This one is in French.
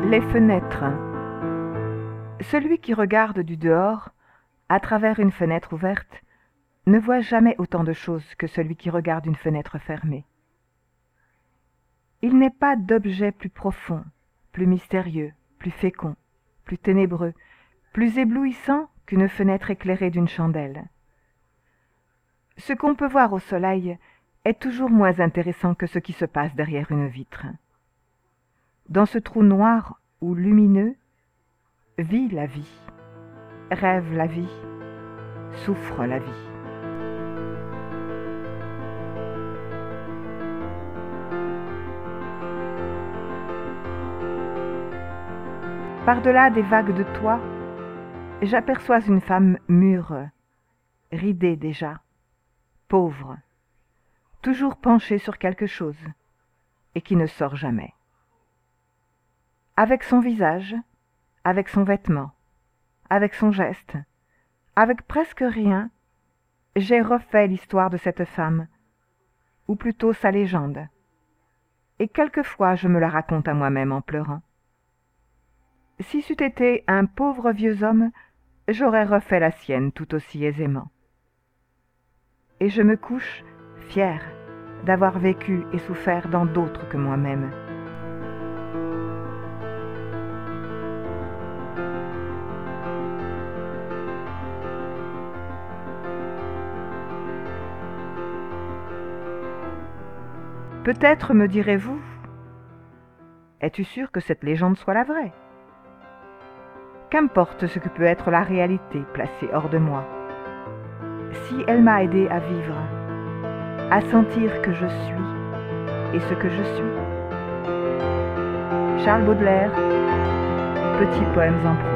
Les fenêtres. Celui qui regarde du dehors, à travers une fenêtre ouverte, ne voit jamais autant de choses que celui qui regarde une fenêtre fermée. Il n'est pas d'objet plus profond, plus mystérieux, plus fécond, plus ténébreux, plus éblouissant qu'une fenêtre éclairée d'une chandelle. Ce qu'on peut voir au soleil est toujours moins intéressant que ce qui se passe derrière une vitre. Dans ce trou noir ou lumineux, vit la vie, rêve la vie, souffre la vie. Par-delà des vagues de toit, j'aperçois une femme mûre, ridée déjà, pauvre, toujours penchée sur quelque chose, et qui ne sort jamais. Avec son visage, avec son vêtement, avec son geste, avec presque rien, j'ai refait l'histoire de cette femme, ou plutôt sa légende, et quelquefois je me la raconte à moi-même en pleurant. Si c'eût été un pauvre vieux homme, j'aurais refait la sienne tout aussi aisément. Et je me couche fière d'avoir vécu et souffert dans d'autres que moi-même. Peut-être me direz-vous, es-tu sûr que cette légende soit la vraie ? Qu'importe ce que peut être la réalité placée hors de moi, si elle m'a aidé à vivre, à sentir que je suis et ce que je suis. Charles Baudelaire, Petits poèmes en prose.